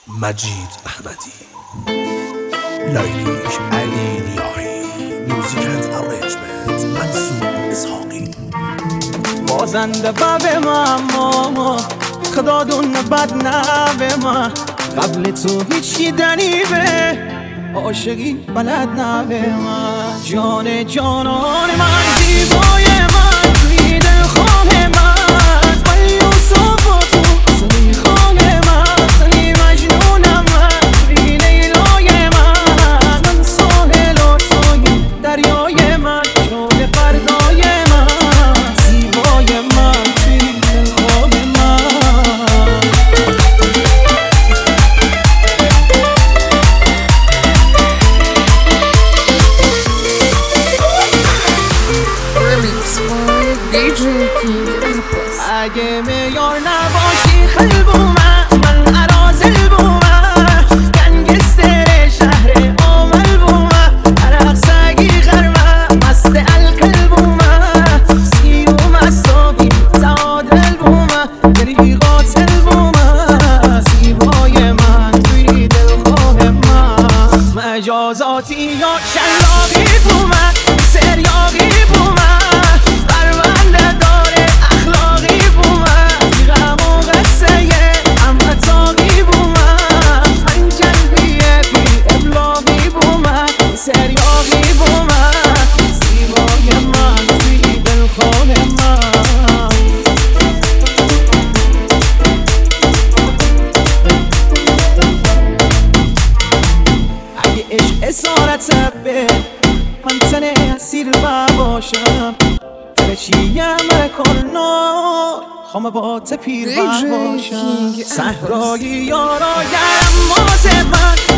مجید احمدی، لایلیک علی نیاهی، میوزیک اند ارنجمنت منصور اسحاقی. بازنده بب ما خدا دون بد نوه ما، قبل تو هیچی دنیبه عاشقی بلد نوه ما. جان جانان من، زیبای من، توی دلخواه من، من یوسف و تو سنی خواه من، سنی مجنونم من، توی لیلای من، من ساحل و توی دریای من، شده فردای من، زیبای من توی دلخواه من. DJ King Apples. اگه میار نباشی خلبومه، من عرازل بومه، گنگستر شهر آمل بومه، عرق سگی غرمه، مست الکل بومه، سیو مستابی زادل بومه، دری قاتل بومه، زیبای من توی دلخواه من. مجازاتی یا شلاقی بومه، سریاقی بومه، سریاقی بومه، زیبای من توی دلخواه من. اگه عشق اسارت به من تنه اسیر باشم، ترچیم رکن نار خامه با تپیر باشم. صحرایی یارا گرم ماز من،